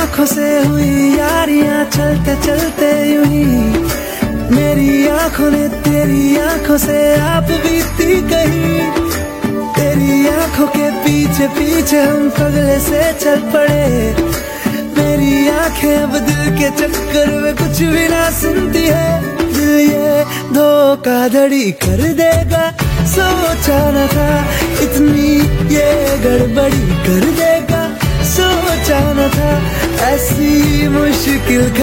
आंखों से हुई यारियां चलते चलते यूं ही, मेरी आंखों ने तेरी आंखों से आप बीती कहीं। तेरी आंखों के पीछे पीछे हम पगले से चल पड़े, मेरी आंखें अब दिल के चक्कर में कुछ भी ना सुनती है। दिल ये धोखाधड़ी कर देगा सोचा न था, इतनी ये गड़बड़ी कर देगा सोचा न था। ऐसी मुश्किल